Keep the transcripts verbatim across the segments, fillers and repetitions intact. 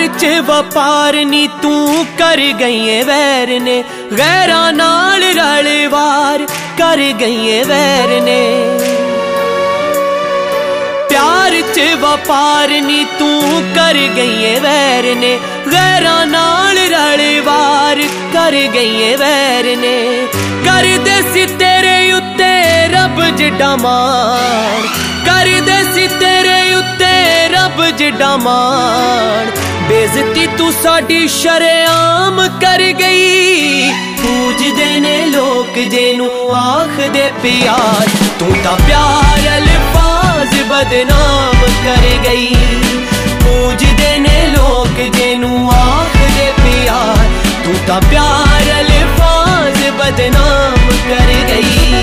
च वपार नी तू कर गई है वैर ने, गैरा नाल रलवार कर गई है वैर ने। प्यार च वपार नी तू कर गई है वैर ने, गैरा नाल रलवार कर गई है वैर ने। कर दे सी तेरे उत्ते रब जिड्डा मान, कर दे सी तेरे उत्ते रब जिड्डा मान। बेइज्जती तू साडी शरेआम कर गई, पूजदे ने लोग जेनू आखदे प्यार, तू तां प्यार अल्फाज बदनाम कर गई। पूजदे ने लोग जेनू आखदे प्यार, तू तां प्यार अल्फाज बदनाम कर गई।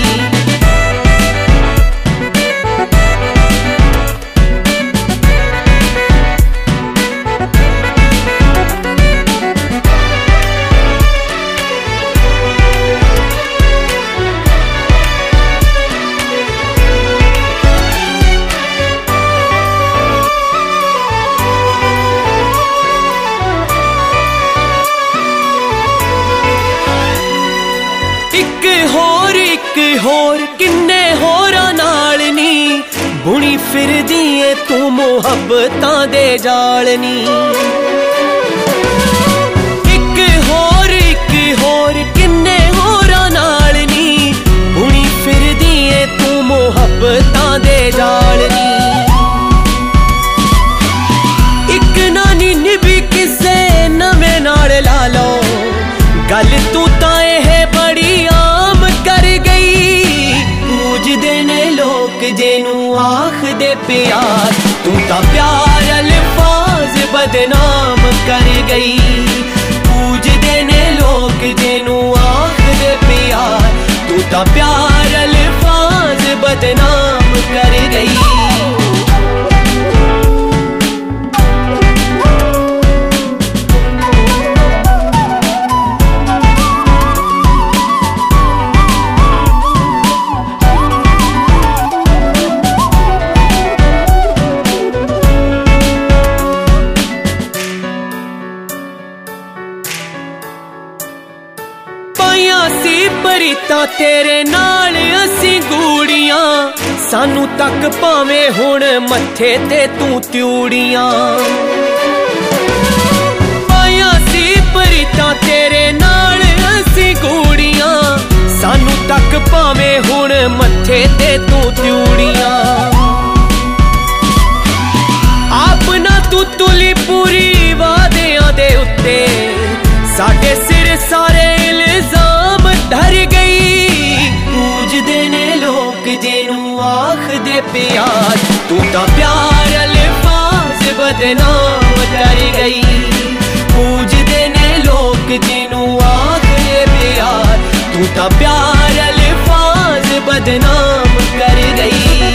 इक होर इक होर किन्ने होरां नाल नी, बुनी फिरदी ऐ तू मुहब्बतां दे जाल नी। इक होर इक होर किन्ने होरां नाल नी, बुनी फिरदी ऐ तू मुहब्बतां दे जाल नी। इक नानी निभी किसे नवें नाल ला लो, गल तू तां एह बड़ी आम कर गई। पूजदे ने लोग जेनू आखदे प्यार, तू तां प्यार अल्फाज बदनाम कर गई। पूजदे ने लोग जेनू आखदे प्यार, तू तां प्यार अल्फाज बदनाम कर गई। सी परीता तेरे नाल असी गूड़ियां, सानू तक भावें हुण मत्थे ते तू त्यूड़ियां। पाया सी परीता तेरे नाल असी गूड़ियां, सानू तक भावें हुण मत्थे ते तू त्यूड़ियां। अपना तू तुली पूरी वादियां दे उत्ते, साडे सिर सारे इल्जाम धर गई। पूजदे ने लोग जेनू आखदे प्यार, तू तां प्यार अल्फाज बदनाम कर गई। पूजदे ने लोग जेनू आखदे प्यार, तू तां प्यार अल्फाज बदनाम कर गई।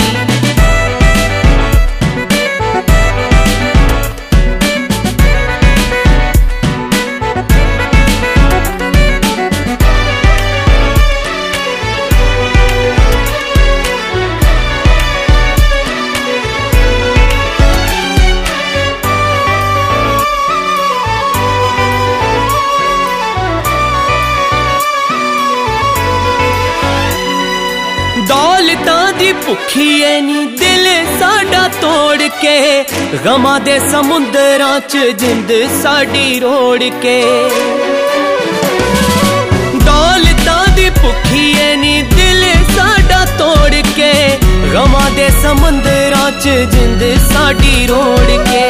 दौलतां दी भुखी ऐ नी दिल साडा तोड़ के, गमां दे समुंदरां च जिंद साडी रोड़ के। दौलतां दी भुखी ऐ नी दिल साडा तोड़ के, गमां दे समुंदरां च जिंद साडी रोड़ के।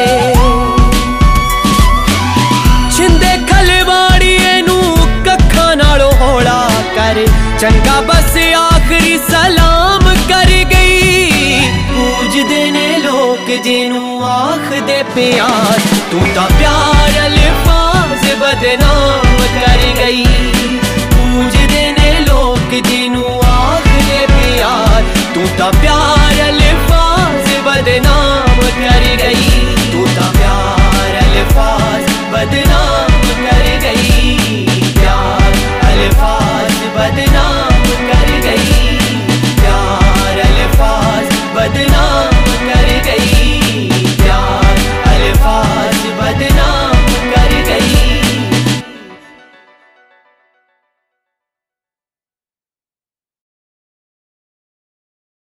छिंदे खलवाड़िए नू कक्खां नालों हौला कर, चंगा बस आखिरी सलाम कर गई। पूजदे ने लोग जेनू आखदे प्यार, तू तां प्यार अल्फाज बदनाम कर गई। पूजदे ने लोग जेनू आखदे प्यार, तू तां प्यार